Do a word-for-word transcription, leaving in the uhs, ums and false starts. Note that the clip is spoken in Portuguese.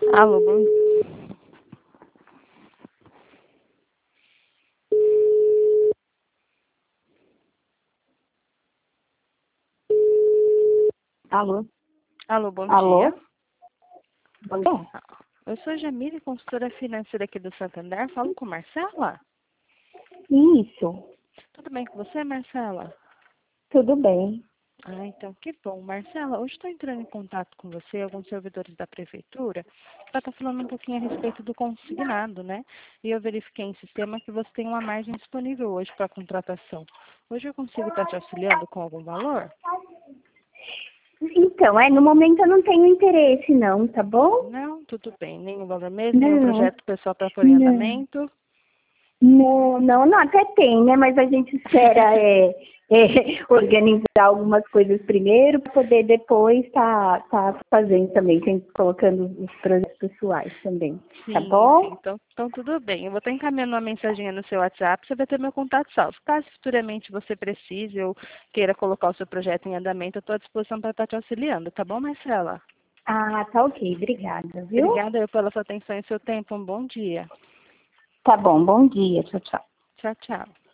Alô, bom Alô? Alô, bom Alô? dia. Bom dia. Eu sou a Jamile, consultora financeira aqui do Santander. Falo com Marcela? Isso, Tudo bem com você, Marcela? tudo bem. Ah, então que bom. Marcela, hoje estou entrando em contato com você, alguns servidores da prefeitura, para estar falando um pouquinho a respeito do consignado, né? E eu verifiquei em sistema que você tem uma margem disponível hoje para contratação. Hoje eu consigo estar te auxiliando com algum valor? Então, é, no momento eu não tenho interesse não, tá bom? Não, tudo bem. Nenhum valor mesmo, nenhum Não, projeto pessoal para pôr em não. andamento? Não, não, não, até tem, né? Mas a gente espera é, é, organizar algumas coisas primeiro para poder depois tá, tá fazendo também, tem, colocando os projetos pessoais também, tá Sim, sim. bom? Então, então tudo bem. Eu vou estar encaminhando uma mensaginha no seu WhatsApp, você vai ter meu contato salvo. Caso futuramente você precise ou queira colocar o seu projeto em andamento, eu estou à disposição para estar te auxiliando, tá bom, Marcela? Ah, tá ok, obrigada, viu? Obrigada eu pela sua atenção e seu tempo. Um bom dia. Tá bom, bom dia, tchau, tchau. Tchau, tchau.